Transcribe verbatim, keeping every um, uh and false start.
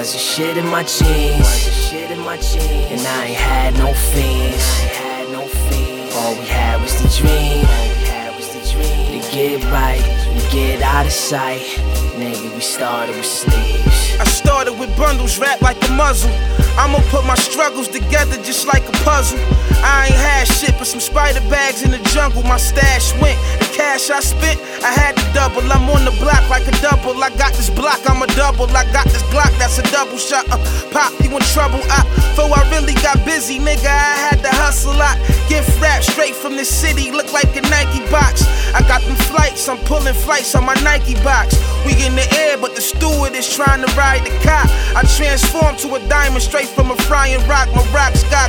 Wasn't shit in my jeans, and I ain't had no fiends. All we had was the dream, to get right, to get out of sight. Nigga, we started with sleeves. I started with bundles wrapped like a muzzle. I'ma put my struggles together just like a puzzle. I ain't had shit but some spider bags in the jungle. My stash went, the cash I spent, I had to double. I'm on the block like a double. I got this block, I'm a double. I got this Glock, that's a double shot. Uh, pop, you in trouble. I, before I really got busy, nigga, I had to hustle a lot. Gift wrap straight from the city, look like a Nike box. I got them flights, I'm pulling flights on my Nike box. We in the air, but the steward is trying to ride the cop. I transformed to a diamond straight from a frying rock. My rocks got